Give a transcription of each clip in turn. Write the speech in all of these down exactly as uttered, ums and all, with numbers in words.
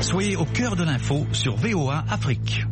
Soyez au cœur de l'info sur V O A Afrique.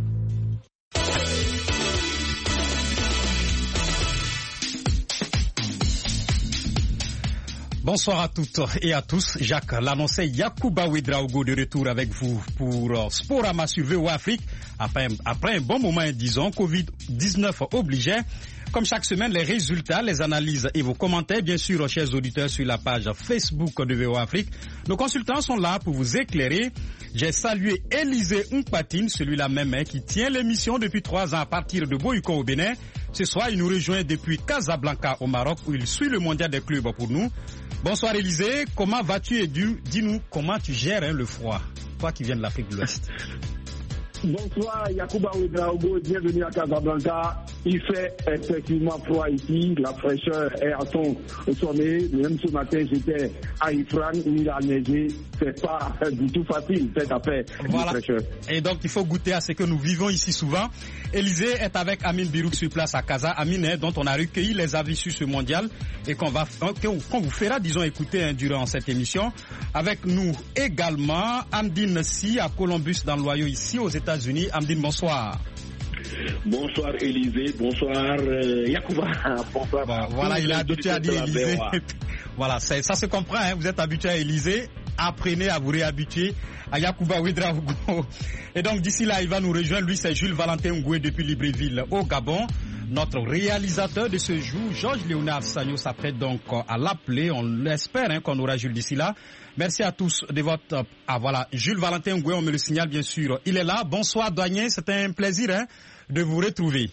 Bonsoir à toutes et à tous. Jacques l'annonçait, Yacouba Ouedraogo de retour avec vous pour uh, Sporama sur V O A Afrique. Après, après un bon moment, disons, covid dix-neuf obligeait. Comme chaque semaine, les résultats, les analyses et vos commentaires, bien sûr, chers auditeurs, sur la page Facebook de V O A Afrique. Nos consultants sont là pour vous éclairer. J'ai salué Élisée Mpatine, celui-là même hein, qui tient l'émission depuis trois ans à partir de Boyuko au Bénin. Ce soir, il nous rejoint depuis Casablanca au Maroc où il suit le mondial des clubs pour nous. Bonsoir Élisée, comment vas-tu et dis-nous comment tu gères hein, le froid, toi qui viens de l'Afrique de l'Ouest. Bonsoir Yacouba Ouedraogo, bienvenue à Casablanca. Il fait effectivement froid ici, la fraîcheur est à son sommet. Même ce matin, j'étais à Ifran où il a neigé. C'est pas du tout facile cette affaire voilà. de fraîcheur. Et donc il faut goûter à ce que nous vivons ici souvent. Élisée est avec Amine Birouk sur place à Casa. Amine hein, dont on a recueilli les avis sur ce mondial et qu'on va qu'on vous fera disons écouter hein, durant cette émission. Avec nous également Amdine Si à Columbus dans l'Ohio ici aux États-Unis. Amdine, bonsoir. Bonsoir Élisée, bonsoir euh, Yacouba. Bonsoir. Bon, voilà, il est habitué à dire Élisée. Voilà, ça se comprend, hein, vous êtes habitué à Élisée. Apprenez à vous réhabituer à Yacouba Ouedraogo. Et donc d'ici là, il va nous rejoindre. Lui, c'est Jules Valentin Ngoué depuis Libreville au Gabon. Notre réalisateur de ce jour, Georges Léonard Sagno, s'apprête donc à l'appeler. On l'espère hein, qu'on aura Jules d'ici là. Merci à tous de votre... Ah voilà, Jules Valentin Ngoué, on me le signale bien sûr. Il est là. Bonsoir douanier, c'est un plaisir hein, de vous retrouver.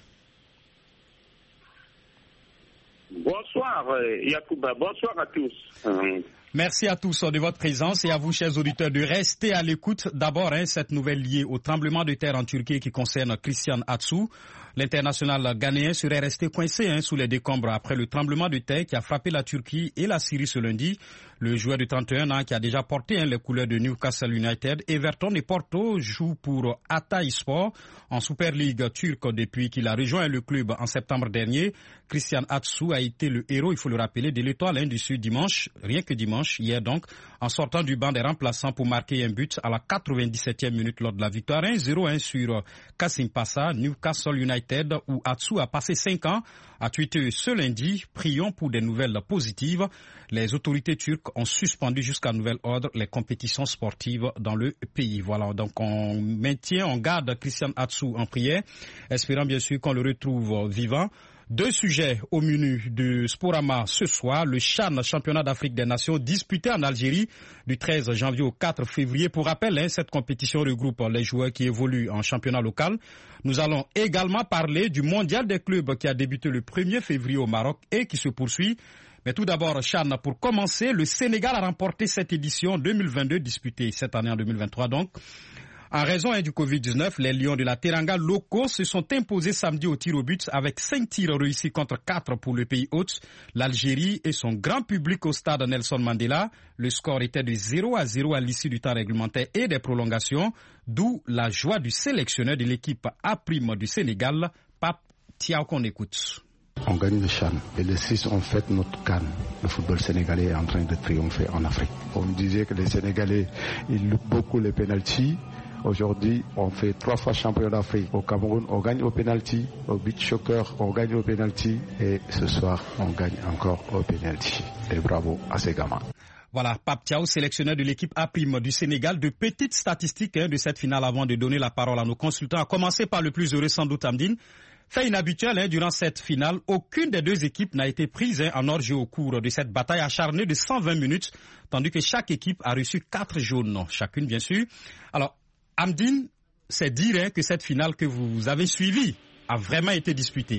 Bonsoir Yacouba, bonsoir à tous. Hum. Merci à tous de votre présence et à vous, chers auditeurs, de rester à l'écoute. D'abord, hein, cette nouvelle liée au tremblement de terre en Turquie qui concerne Christian Atsu. L'international ghanéen serait resté coincé hein, sous les décombres après le tremblement de terre qui a frappé la Turquie et la Syrie ce lundi. Le joueur de trente et un ans qui a déjà porté hein, les couleurs de Newcastle United, Everton et Porto joue pour Hatayspor en Super League turque depuis qu'il a rejoint le club en septembre dernier. Christian Atsu a été le héros, il faut le rappeler, de l'Étoile hein, du Sud dimanche, rien que dimanche, hier donc, en sortant du banc des remplaçants pour marquer un but à la quatre-vingt-dix-septième minute lors de la victoire un zéro hein, sur Kasim Passa, Newcastle United, où Atsu a passé cinq ans, a tweeté ce lundi, prions pour des nouvelles positives. Les autorités turques ont suspendu jusqu'à nouvel ordre les compétitions sportives dans le pays. Voilà, donc on maintient, on garde Christian Atsu en prière, espérant bien sûr qu'on le retrouve vivant. Deux sujets au menu de Sporama ce soir. Le CHAN, championnat d'Afrique des Nations, disputé en Algérie du treize janvier au quatre février. Pour rappel, hein, cette compétition regroupe les joueurs qui évoluent en championnat local. Nous allons également parler du mondial des clubs qui a débuté le premier février au Maroc et qui se poursuit. Mais tout d'abord, CHAN, pour commencer, le Sénégal a remporté cette édition deux mille vingt-deux, disputée cette année en deux mille vingt-trois donc. En raison hein, du covid dix-neuf, les Lions de la Teranga locaux se sont imposés samedi au tir au but avec cinq tirs réussis contre quatre pour le pays hôte, l'Algérie et son grand public au stade Nelson Mandela. Le score était de zéro à zéro à l'issue du temps réglementaire et des prolongations, d'où la joie du sélectionneur de l'équipe A' du Sénégal, Pape Thiaw, qu'on écoute. On gagne le CHAN et les six ont fait notre CAN. Le football sénégalais est en train de triompher en Afrique. On disait que les Sénégalais, ils loupent beaucoup les pénaltys. Aujourd'hui, on fait trois fois champion d'Afrique. Au Cameroun, on gagne au pénalty. Au beach soccer, on gagne au pénalty. Et ce soir, on gagne encore au pénalty. Et bravo à ces gamins. Voilà, Pape Thiaw, sélectionneur de l'équipe A' du Sénégal. De petites statistiques hein, de cette finale avant de donner la parole à nos consultants. À commencer par le plus heureux sans doute, Amdine. Fait inhabituel hein, durant cette finale, aucune des deux équipes n'a été prise hein, en hors-jeu au cours de cette bataille acharnée de cent vingt minutes, tandis que chaque équipe a reçu quatre jaunes, chacune bien sûr. Alors, Amdine, c'est dire hein, que cette finale que vous avez suivie a vraiment été disputée.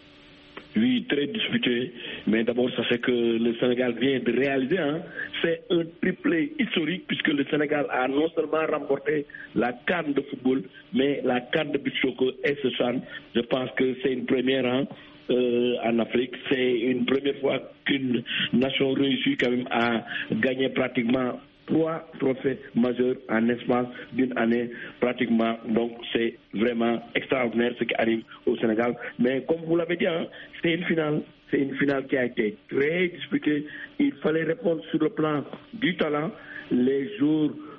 Oui, très disputé, mais d'abord ça fait que le Sénégal vient de réaliser, hein, c'est un triplé historique puisque le Sénégal a non seulement remporté la CAN de football, mais la CAN de beach soccer et ce CHAN. Je pense que c'est une première hein, euh, en Afrique, c'est une première fois qu'une nation réussit quand même à gagner pratiquement trois trophées majeurs en espace d'une année pratiquement. Donc c'est vraiment extraordinaire ce qui arrive au Sénégal. Mais comme vous l'avez dit, hein, c'est une finale. C'est une finale qui a été très disputée. Il fallait répondre sur le plan du talent. Les jours, euh, le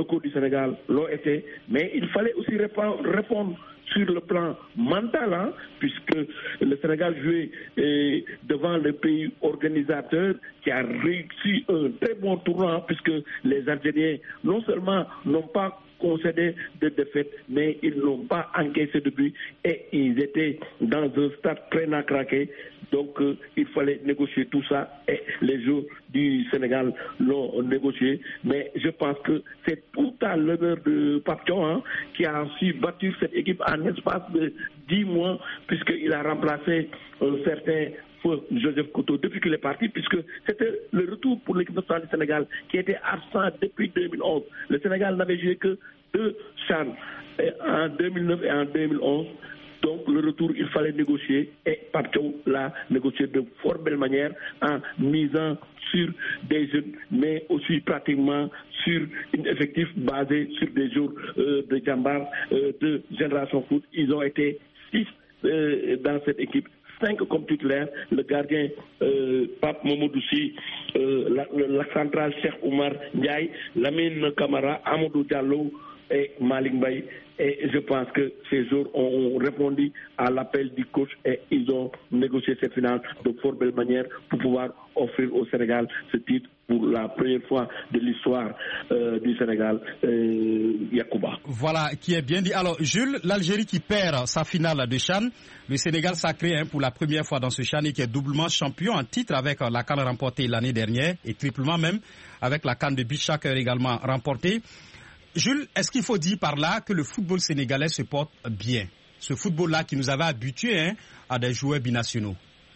locaux du Sénégal l'ont été, mais il fallait aussi répondre sur le plan mental, hein, puisque le Sénégal jouait eh, devant le pays organisateur qui a réussi un très bon tournoi, puisque les Algériens non seulement n'ont pas concédé de défaite, mais ils n'ont pas encaissé de but et ils étaient dans un stade très craqué. Donc euh, il fallait négocier tout ça et les joueurs du Sénégal l'ont négocié. Mais je pense que c'est tout à l'honneur de Pape Thiaw, hein, qui a su bâtir cette équipe en espace de dix mois, puisqu'il a remplacé un certain Joseph Koto depuis qu'il est parti, puisque c'était le retour pour l'équipe nationale du Sénégal qui était absent depuis deux mille onze. Le Sénégal n'avait joué que deux CHAN en deux mille neuf et en deux mille onze. Donc le retour, il fallait négocier et Pape Thiaw l'a négocié de fort belle manière en misant sur des jeunes, mais aussi pratiquement sur un effectif basé sur des joueurs euh, de Djambar, euh, de Génération Foot. Ils ont été six euh, dans cette équipe. Cinq comme titulaire, le gardien euh, Pape Momodouci, euh, la, la centrale Cheikh Oumar Ndiaye, Lamine Kamara, Amadou Diallo et Malik Mbaye. Et je pense que ces joueurs ont répondu à l'appel du coach et ils ont négocié cette finale de fort belle manière pour pouvoir offrir au Sénégal ce titre pour la première fois de l'histoire euh, du Sénégal, euh, Yacouba. Voilà, qui est bien dit. Alors, Jules, l'Algérie qui perd sa finale de CHAN, le Sénégal sacré hein, pour la première fois dans ce CHAN et qui est doublement champion en titre avec la CAN remportée l'année dernière et triplement même avec la CAN de beach soccer également remportée. Jules, est-ce qu'il faut dire par là que le football sénégalais se porte bien? Ce football-là qui nous avait habitués hein, à des joueurs binationaux.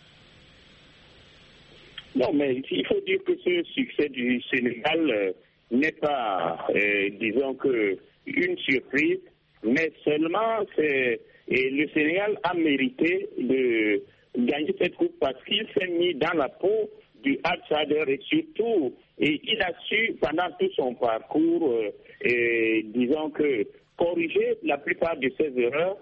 Non, mais il faut dire que ce succès du Sénégal euh, n'est pas, euh, disons que, une surprise, mais seulement c'est, et le Sénégal a mérité de gagner cette coupe parce qu'il s'est mis dans la peau du outsider et surtout, et il a su pendant tout son parcours, euh, et, disons que, corriger la plupart de ses erreurs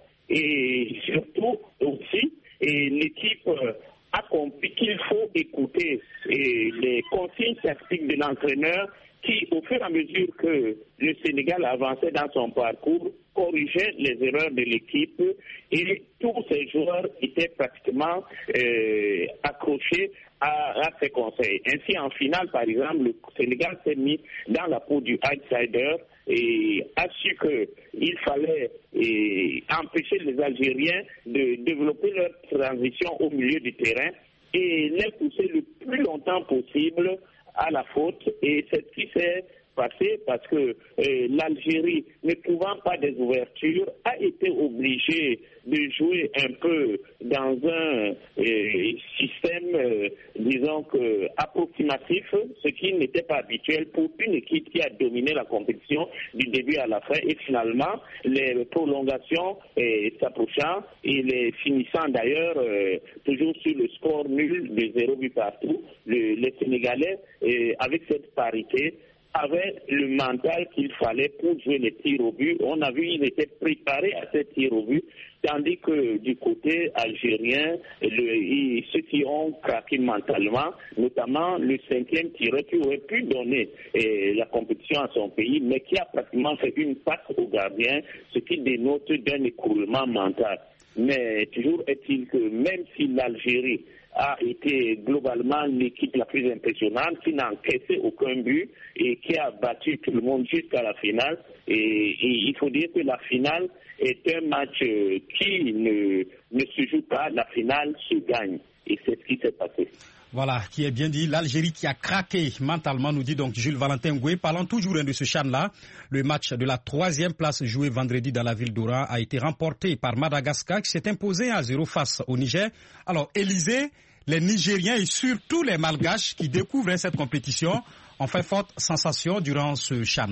et surtout aussi, et l'équipe euh, a compris qu'il faut écouter et les consignes tactiques de l'entraîneur qui, au fur et à mesure que le Sénégal avançait dans son parcours, corrigeait les erreurs de l'équipe et tous ces joueurs étaient pratiquement euh, accrochés à, à ses conseils. Ainsi, en finale, par exemple, le Sénégal s'est mis dans la peau du outsider et a su qu'il fallait et, empêcher les Algériens de développer leur transition au milieu du terrain et les pousser le plus longtemps possible à la faute. Et c'est ce qui s'est passé parce que euh, l'Algérie, ne trouvant pas des ouvertures, a été obligée de jouer un peu dans un euh, système, euh, disons que approximatif, ce qui n'était pas habituel pour une équipe qui a dominé la compétition du début à la fin. Et finalement, les prolongations euh, s'approchant et les finissant d'ailleurs euh, toujours sur le score nul de zéro but partout, le, les Sénégalais, euh, avec cette parité, avait le mental qu'il fallait pour jouer les tirs au but. On a vu qu'ils étaient préparés à ces tirs au but, tandis que du côté algérien, le, ceux qui ont craqué mentalement, notamment le cinquième tireur qui aurait pu donner eh, la compétition à son pays, mais qui a pratiquement fait une passe au gardien, ce qui dénote d'un écroulement mental. Mais toujours est-il que même si l'Algérie a été globalement l'équipe la plus impressionnante, qui n'a encaissé aucun but et qui a battu tout le monde jusqu'à la finale. Et, et il faut dire que la finale est un match qui ne, ne se joue pas, la finale se gagne. Et c'est ce qui s'est passé. Voilà, qui est bien dit. L'Algérie qui a craqué mentalement, nous dit donc Jules Valentin Goué. Parlant toujours de ce CHAN-là, le match de la troisième place joué vendredi dans la ville d'Oran a été remporté par Madagascar qui s'est imposé à zéro face au Niger. Alors, Élysée, les Nigériens et surtout les Malgaches qui découvrent cette compétition ont fait forte sensation durant ce CHAN.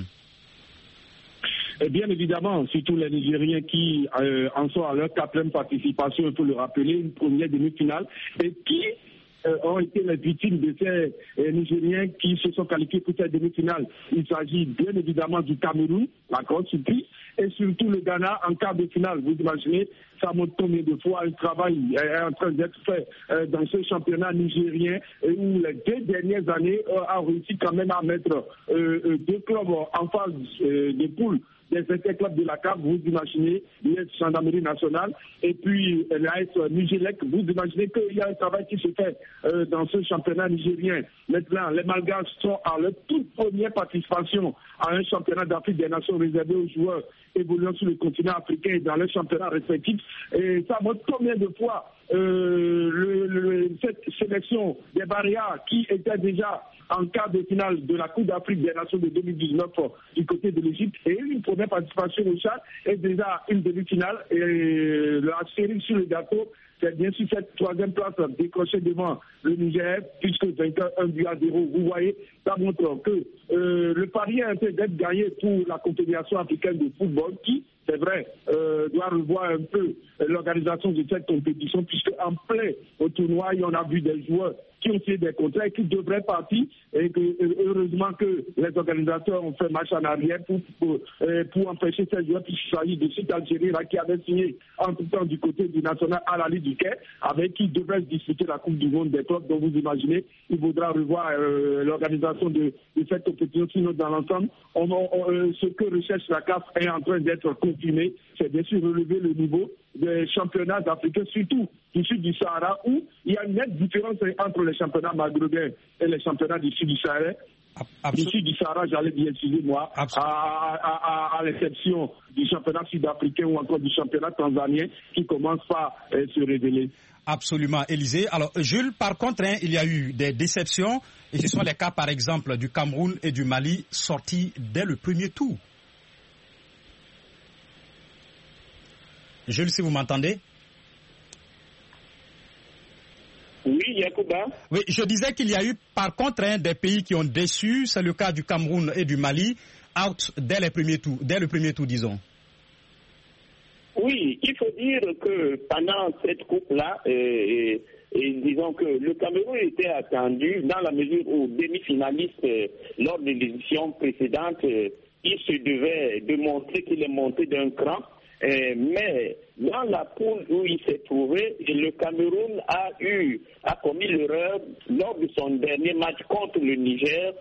Et bien évidemment, surtout les Nigériens qui euh, en sont à leur quatrième participation, il faut le rappeler, une première demi-finale, et qui euh, ont été les victimes de ces euh, Nigériens qui se sont qualifiés pour cette demi-finale. Il s'agit bien évidemment du Cameroun, la grande surprise, et surtout le Ghana en quart de finale. Vous imaginez, ça montre combien de fois un travail est en train d'être fait euh, dans ce championnat nigérien, et où les deux dernières années euh, a réussi quand même à mettre euh, euh, deux clubs en phase euh, de poule des interclubs de la C A F, vous imaginez, l'U S Gendarmerie nationale, et puis l'A S Nigélec, vous imaginez qu'il y a un travail qui se fait euh, dans ce championnat nigérien. Maintenant, les Malgaches sont à leur toute première participation à un championnat d'Afrique des Nations réservé aux joueurs évoluant sur le continent africain et dans leurs championnats respectifs. Et ça montre combien de fois euh, le, le, cette sélection des Barrières qui était déjà en quart de finale de la Coupe d'Afrique des Nations de deux mille dix-neuf du côté de l'Égypte, et une première participation au Tchad et déjà une demi-finale, et la série sur le gâteau, c'est bien sûr cette troisième place décrochée devant le Niger, puisque vainqueur un but à zéro. Vous voyez, ça montre que euh, le pari est en train d'être gagné pour la Confédération africaine de football, qui, c'est vrai, euh, doit revoir un peu l'organisation de cette compétition, puisque en plein au tournoi, on a vu des joueurs qui ont signé des contrats et qui devraient partir, et que heureusement que les organisateurs ont fait marche en arrière pour, pour, pour empêcher ces joueurs, puisqu'il s'agit de cet Algérien qui avait signé en tout temps du côté du national à la Ligue du Caire, avec qui devrait se disputer la Coupe du Monde des clubs. Donc vous imaginez, il faudra revoir euh, l'organisation de, de cette compétition, sinon dans l'ensemble, on, on, on, ce que recherche la C A F est en train d'être confirmé, c'est bien sûr relever le niveau des championnats africains, surtout du sud du Sahara, où il y a une nette différence entre les championnats maghrébins et les championnats du sud du Sahara. Du sud du Sahara, j'allais dire, excusez-moi, à, à, à, à l'exception du championnat sud-africain ou encore du championnat tanzanien qui commence par euh, se révéler. Absolument, Élisée. Alors, Jules, par contre, hein, il y a eu des déceptions, et ce sont les cas, par exemple, du Cameroun et du Mali sortis dès le premier tour. Jules, si vous m'entendez? Oui, Yacouba. Oui, je disais qu'il y a eu par contre hein, des pays qui ont déçu, c'est le cas du Cameroun et du Mali, out dès les premiers tours, dès le premier tour, disons. Oui, il faut dire que pendant cette coupe-là, euh, et, et disons que le Cameroun était attendu dans la mesure où demi-finaliste euh, lors de l'édition précédente, euh, il se devait de montrer qu'il est monté d'un cran. Euh, mais dans la poule où il s'est trouvé, le Cameroun a eu a commis l'erreur lors de son dernier match contre le Niger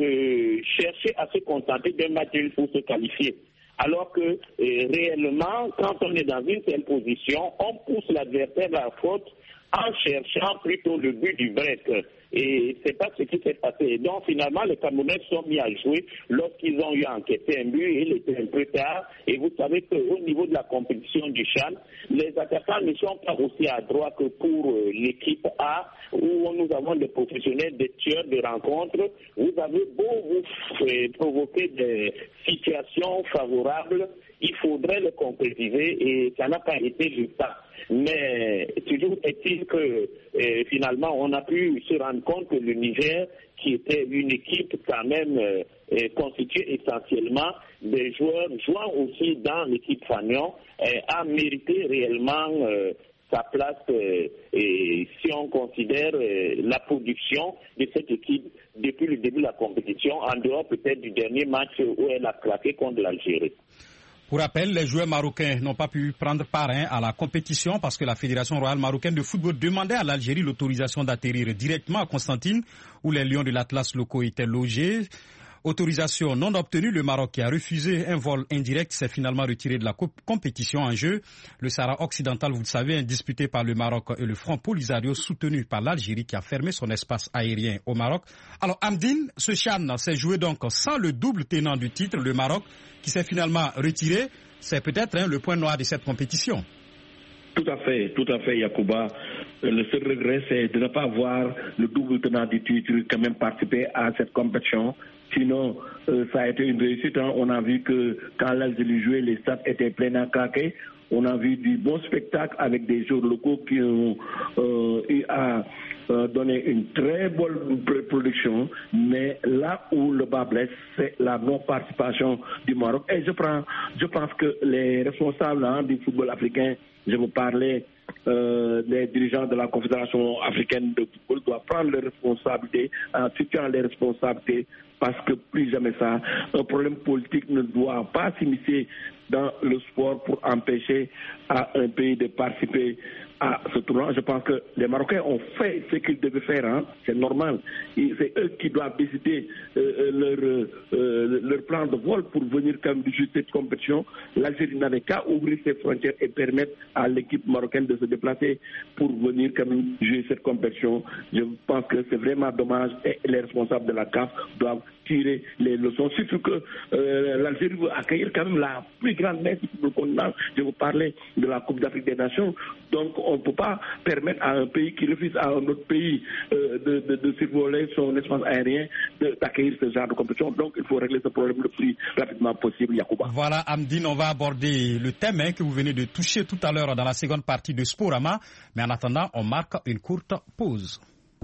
de chercher à se contenter d'un match pour se qualifier. Alors que euh, réellement, quand on est dans une telle position, on pousse l'adversaire à la faute en cherchant plutôt le but du break. Et c'est pas ce qui s'est passé. Donc finalement, les Camerounais sont mis à jouer lorsqu'ils ont eu enquêté un but, il était un peu tard. Et vous savez qu'au niveau de la compétition du Chan, les attaquants ne sont pas aussi adroits que pour euh, l'équipe A, où nous avons des professionnels, des tueurs de rencontres. Vous avez beau vous euh, provoquer des situations favorables, il faudrait le concrétiser et ça n'a pas été le cas. Mais toujours est-il que euh, finalement on a pu se rendre compte que le Niger, qui était une équipe quand même euh, constituée essentiellement des joueurs jouant aussi dans l'équipe Fagnon, euh, a mérité réellement euh, sa place euh, et si on considère euh, la production de cette équipe depuis le début de la compétition, en dehors peut-être du dernier match où elle a claqué contre l'Algérie. Pour rappel, les joueurs marocains n'ont pas pu prendre part hein, à la compétition parce que la Fédération royale marocaine de football demandait à l'Algérie l'autorisation d'atterrir directement à Constantine, où les Lions de l'Atlas locaux étaient logés. Autorisation non obtenue, le Maroc qui a refusé un vol indirect s'est finalement retiré de la compétition en jeu. Le Sahara occidental, vous le savez, est disputé par le Maroc et le Front Polisario soutenu par l'Algérie qui a fermé son espace aérien au Maroc. Alors Amdine, ce CHAN s'est joué donc sans le double tenant du titre, le Maroc, qui s'est finalement retiré. C'est peut-être hein, le point noir de cette compétition. Tout à fait, tout à fait, Yacouba. Le seul regret, c'est de ne pas voir le double tenant du titre quand même participer à cette compétition. Sinon, euh, ça a été une réussite. Hein. On a vu que quand l'Algérie jouait, les stades étaient pleins à craquer. On a vu du bon spectacle avec des joueurs locaux qui ont euh, eu à euh, donner une très bonne production. Mais là où le bas blesse, c'est la non-participation du Maroc. Et je, prends, je pense que les responsables hein, du football africain, je vous parlais euh, les dirigeants de la Confédération africaine de football doivent prendre les responsabilités en situant les responsabilités, parce que plus jamais ça, un problème politique ne doit pas s'immiscer dans le sport pour empêcher à un pays de participer à ce tournoi. Je pense que les Marocains ont fait ce qu'ils devaient faire, hein. C'est normal. C'est eux qui doivent décider euh, leur, euh, leur plan de vol pour venir quand même jouer cette compétition. L'Algérie n'avait qu'à ouvrir ses frontières et permettre à l'équipe marocaine de se déplacer pour venir quand même jouer cette compétition. Je pense que c'est vraiment dommage et les responsables de la C A F doivent tirer les leçons, surtout que euh, l'Algérie veut accueillir quand même la plus grande messe du continent. Je vous parlais de la Coupe d'Afrique des Nations, donc on ne peut pas permettre à un pays qui refuse à un autre pays euh, de, de, de survoler son espace aérien d'accueillir ce genre de compétition. Donc il faut régler ce problème le plus rapidement possible, Yacouba. Voilà, Amdine, on va aborder le thème hein, que vous venez de toucher tout à l'heure dans la seconde partie de Sporama, mais en attendant, on marque une courte pause.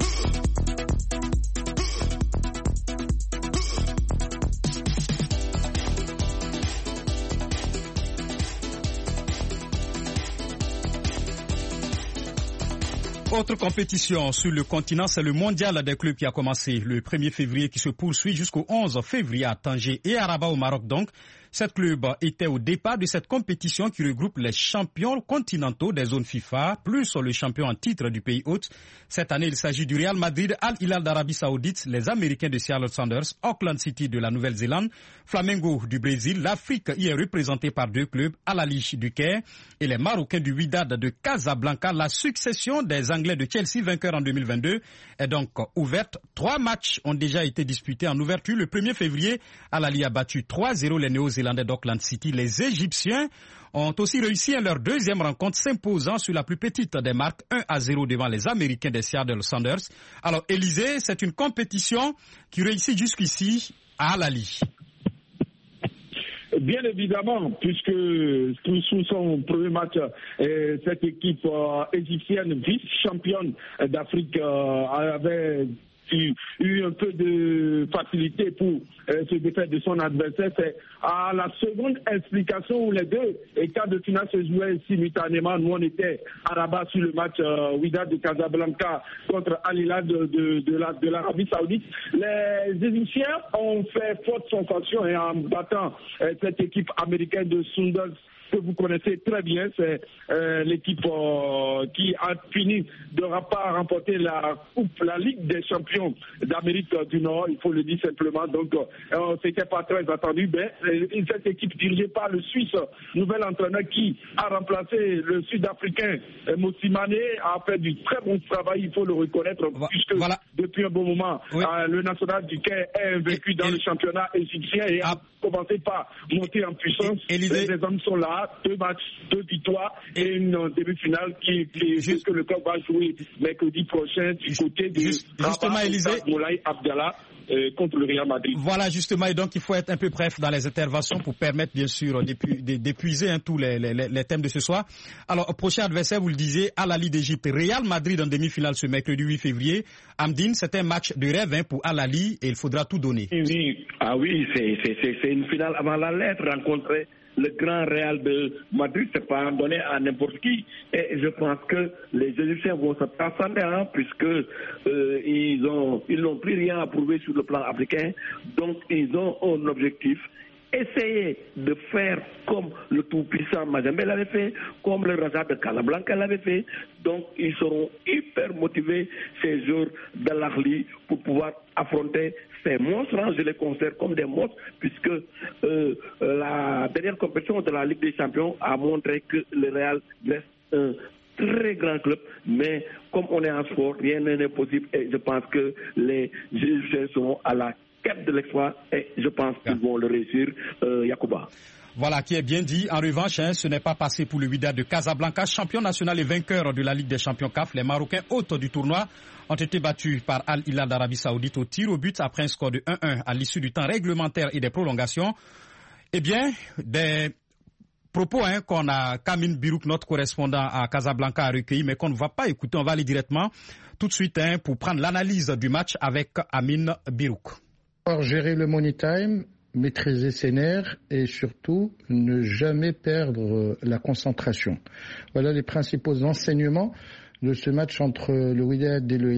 Autre compétition sur le continent, c'est le mondial des clubs qui a commencé le premier février, qui se poursuit jusqu'au onze février à Tanger et à Rabat au Maroc. Donc, sept clubs étaient au départ de cette compétition qui regroupe les champions continentaux des zones FIFA, plus le champion en titre du pays hôte. Cette année, il s'agit du Real Madrid, Al Hilal d'Arabie Saoudite, les Américains de Seattle Sounders, Auckland City de la Nouvelle-Zélande, Flamengo du Brésil. L'Afrique y est représentée par deux clubs, Al Ahly du Caire et les Marocains du Wydad de Casablanca. La succession des Anglais de Chelsea, vainqueurs en deux mille vingt-deux, est donc ouverte. Trois matchs ont déjà été disputés en ouverture. Le premier février, Al Ahly a battu trois zéro les Néo-Zélandais d'Auckland City. Les Égyptiens ont aussi réussi à leur deuxième rencontre, s'imposant sur la plus petite des marques, un à zéro devant les Américains des Seattle Sounders. Alors, Élisée, c'est une compétition qui réussit jusqu'ici à Al Ahly. Bien évidemment, puisque sous son premier match, euh, cette équipe euh, égyptienne, vice-championne d'Afrique, euh, avait eu un peu de facilité pour euh, se défaire de son adversaire. C'est à la seconde explication où les deux quarts de finale se jouaient simultanément. Nous, on était à Rabat sur le match euh, Wydad de Casablanca contre Al Hilal de, de, de, la, de l'Arabie Saoudite. Les Égyptiens ont fait forte sensation et en battant euh, cette équipe américaine de Sounders que vous connaissez très bien, c'est euh, l'équipe euh, qui a fini de pas remporter la coupe, la Ligue des champions d'Amérique du Nord, il faut le dire simplement. Donc, euh, c'était pas très attendu, mais euh, cette équipe dirigée par le Suisse, nouvel entraîneur qui a remplacé le Sud-Africain euh, Motsimane, a fait du très bon travail, il faut le reconnaître, Va, puisque voilà. depuis un bon moment, oui. euh, le national du Caire est invaincu et, dans et, le championnat égyptien et a commencé par monter en puissance. Et, les, les hommes sont là. Deux matchs, deux victoires et une demi-finale qui, qui juste, que le club va jouer mercredi prochain du côté de juste, justement, Élisée, Moulay Abdallah euh, contre le Real Madrid. Voilà, justement, et donc il faut être un peu bref dans les interventions pour permettre, bien sûr, d'épu, d'épuiser hein, tous les, les, les thèmes de ce soir. Alors, prochain adversaire, vous le disiez, Al Ahly d'Égypte, Real Madrid en demi-finale ce mercredi huit février. Amdine, c'est un match de rêve hein, pour Al Ahly et il faudra tout donner. Oui, ah oui, c'est, c'est, c'est, c'est une finale avant la lettre, rencontrer le grand Real de Madrid, c'est pas donné à n'importe qui. Et je pense que les Égyptiens vont se transcender, hein, puisque euh, ils ont, ils n'ont plus rien à prouver sur le plan africain. Donc, ils ont un objectif. Essayer de faire comme le tout-puissant Mazembe l'avait fait, comme le Raja de Casablanca l'avait fait. Donc, ils seront hyper motivés, ces joueurs de l'Al Ahly, pour pouvoir affronter ces monstres. Hein, je les considère comme des monstres, puisque euh, la dernière compétition de la Ligue des Champions a montré que le Real reste un très grand club, mais comme on est en sport, rien n'est possible et je pense que les Égyptiens seront à la quête de l'exploit et je pense qu'ils vont le réussir, euh, Yacouba. Voilà, qui est bien dit. En revanche, hein, ce n'est pas passé pour le Wydad de Casablanca, champion national et vainqueur de la Ligue des champions C A F. Les Marocains hôtes du tournoi ont été battus par Al Hilal d'Arabie Saoudite au tir au but après un score de un un à l'issue du temps réglementaire et des prolongations. Eh bien, des propos hein, qu'on a Kamine Birouk, notre correspondant à Casablanca, a recueilli, mais qu'on ne va pas écouter. On va aller directement tout de suite hein, pour prendre l'analyse du match avec Amine Birouk. Pour gérer le money time, maîtriser ses nerfs et surtout ne jamais perdre la concentration. Voilà les principaux enseignements de ce match entre le Wydad et le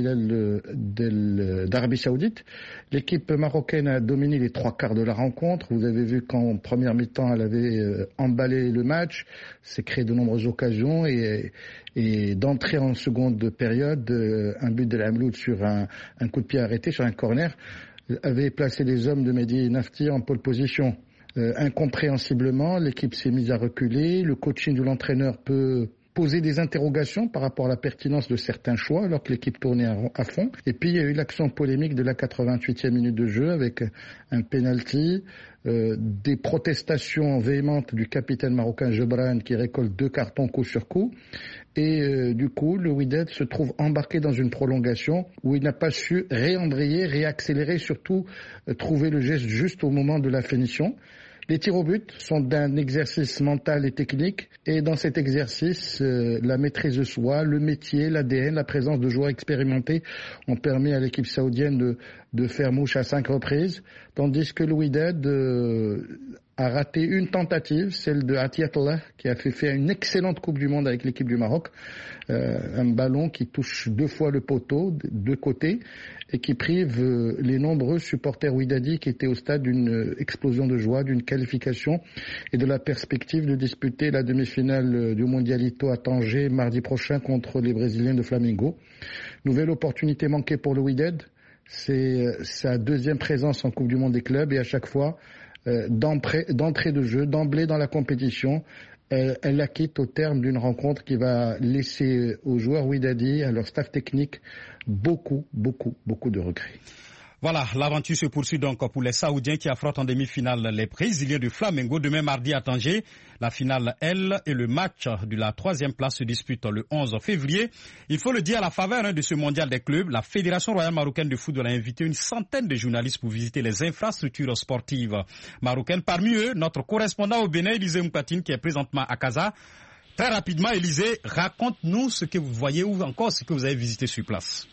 Hilal d'Arabie Saoudite. L'équipe marocaine a dominé les trois quarts de la rencontre. Vous avez vu qu'en première mi-temps, elle avait emballé le match, s'est créé de nombreuses occasions et, et d'entrer en seconde période, un but de l'Amloud sur un, un coup de pied arrêté, sur un corner, avait placé les hommes de Mehdi Nafti en pole position. Euh, incompréhensiblement, l'équipe s'est mise à reculer. Le coaching de l'entraîneur peut poser des interrogations par rapport à la pertinence de certains choix alors que l'équipe tournait à fond. Et puis il y a eu l'action polémique de la quatre-vingt-huitième minute de jeu avec un penalty, euh, des protestations véhémentes du capitaine marocain Gebran qui récolte deux cartons coup sur coup. Et euh, du coup, le Wydad se trouve embarqué dans une prolongation où il n'a pas su réembrayer, réaccélérer, surtout euh, trouver le geste juste au moment de la finition. Les tirs au but sont d'un exercice mental et technique. Et dans cet exercice, euh, la maîtrise de soi, le métier, l'A D N, la présence de joueurs expérimentés ont permis à l'équipe saoudienne de, de faire mouche à cinq reprises. Tandis que le Wydad euh, a raté une tentative, celle de Atiatollah, qui a fait faire une excellente Coupe du Monde avec l'équipe du Maroc. Euh, un ballon qui touche deux fois le poteau, deux côtés, et qui prive euh, les nombreux supporters wydadis qui étaient au stade d'une euh, explosion de joie, d'une qualification et de la perspective de disputer la demi-finale du Mondialito à Tanger mardi prochain contre les Brésiliens de Flamengo. Nouvelle opportunité manquée pour le Wydad, c'est euh, sa deuxième présence en Coupe du Monde des clubs et à chaque fois euh, d'entrée, d'entrée de jeu, d'emblée dans la compétition, Elle, elle la quitte au terme d'une rencontre qui va laisser aux joueurs wydadis, à leur staff technique, beaucoup, beaucoup, beaucoup de regrets. Voilà, l'aventure se poursuit donc pour les Saoudiens qui affrontent en demi-finale les Brésiliens de Flamengo. Demain mardi à Tanger, la finale, elle, et le match de la troisième place se dispute le onze février. Il faut le dire, à la faveur hein, de ce mondial des clubs, la Fédération royale marocaine de football a invité une centaine de journalistes pour visiter les infrastructures sportives marocaines. Parmi eux, notre correspondant au Bénin, Élisée Moukatine, qui est présentement à Casa. Très rapidement, Élisée, raconte-nous ce que vous voyez ou encore ce que vous avez visité sur place.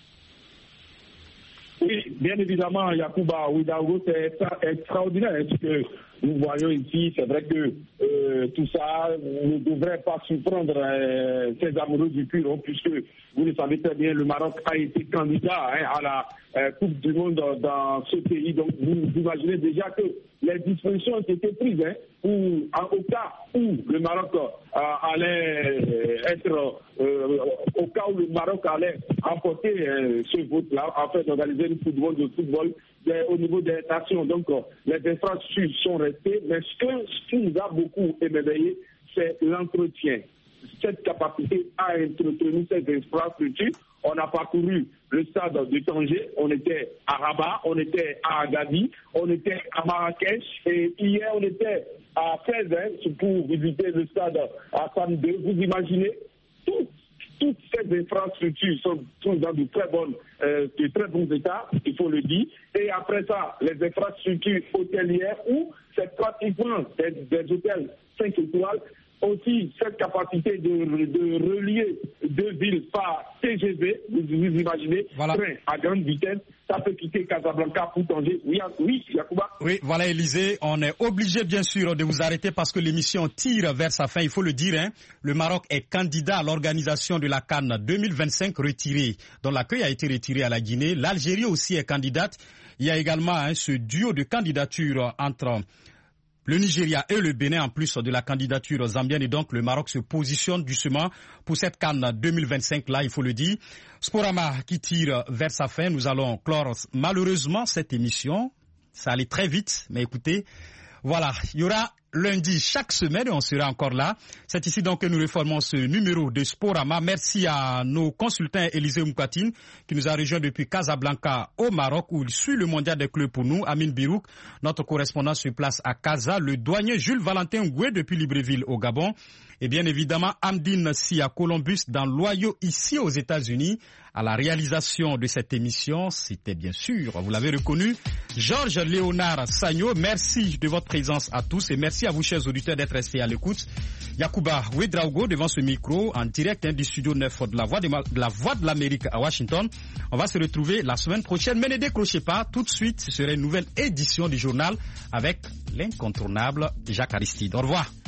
Oui, bien évidemment, Yacouba Ouedraogo, c'est extraordinaire ce que nous voyons ici. C'est vrai que euh, tout ça ne devrait pas surprendre euh, ces amoureux du pur, puisque vous le savez très bien, le Maroc a été candidat hein, à la euh, Coupe du Monde dans ce pays. Donc vous, vous imaginez déjà que les dispositions ont été prises hein, pour, en, au cas où le Maroc euh, allait être, euh, au cas où le Maroc allait emporter euh, ce vote-là, afin d'organiser une Coupe du Monde de football des, au niveau des nations. Donc euh, les infrastructures sont restées, mais ce, que, ce qui nous a beaucoup émerveillé, c'est l'entretien. Cette capacité à entretenir ces infrastructures. On a parcouru le stade de Tanger, on était à Rabat, on était à Agadir, on était à Marrakech et hier on était à Fès hein, pour visiter le stade à Sam deux. Vous imaginez, toutes, toutes ces infrastructures sont, sont dans de très, bonnes, euh, de très bons états, il faut le dire. Et après ça, les infrastructures hôtelières où c'est pratiquement des, des hôtels cinq étoiles. Aussi, cette capacité de, de relier deux villes par T G V, vous, vous imaginez, voilà. Train à grande vitesse, ça peut quitter Casablanca pour Tanger. Oui, oui, Yacouba. Oui, voilà, Élisée, on est obligé bien sûr de vous arrêter parce que l'émission tire vers sa fin, il faut le dire. Hein. Le Maroc est candidat à l'organisation de la CAN deux mille vingt-cinq retirée, dont l'accueil a été retiré à la Guinée. L'Algérie aussi est candidate. Il y a également hein, ce duo de candidature entre le Nigeria et le Bénin, en plus de la candidature zambienne, et donc le Maroc se positionne doucement pour cette CAN deux mille vingt-cinq, là, il faut le dire. Sporama qui tire vers sa fin, nous allons clore malheureusement cette émission. Ça allait très vite, mais écoutez, voilà, il y aura lundi chaque semaine, on sera encore là. C'est ici donc que nous reformons ce numéro de Sporama. Merci à nos consultants Élisée Moukatine qui nous a rejoint depuis Casablanca au Maroc où il suit le mondial des clubs pour nous. Amine Birouk, notre correspondant sur place à Casa. Le douanier Jules Valentin Ngoué depuis Libreville au Gabon. Et bien évidemment Amdine Si à Columbus dans l'Ohio ici aux États-Unis. À la réalisation de cette émission, c'était bien sûr, vous l'avez reconnu, Georges Léonard Sagno. Merci de votre présence à tous et merci Merci à vous, chers auditeurs, d'être restés à l'écoute. Yacouba Ouedraogo devant ce micro, en direct hein, du studio neuf de la Voix de, de la Voix de l'Amérique à Washington. On va se retrouver la semaine prochaine, mais ne décrochez pas. Tout de suite, ce sera une nouvelle édition du journal avec l'incontournable Jacques Aristide. Au revoir.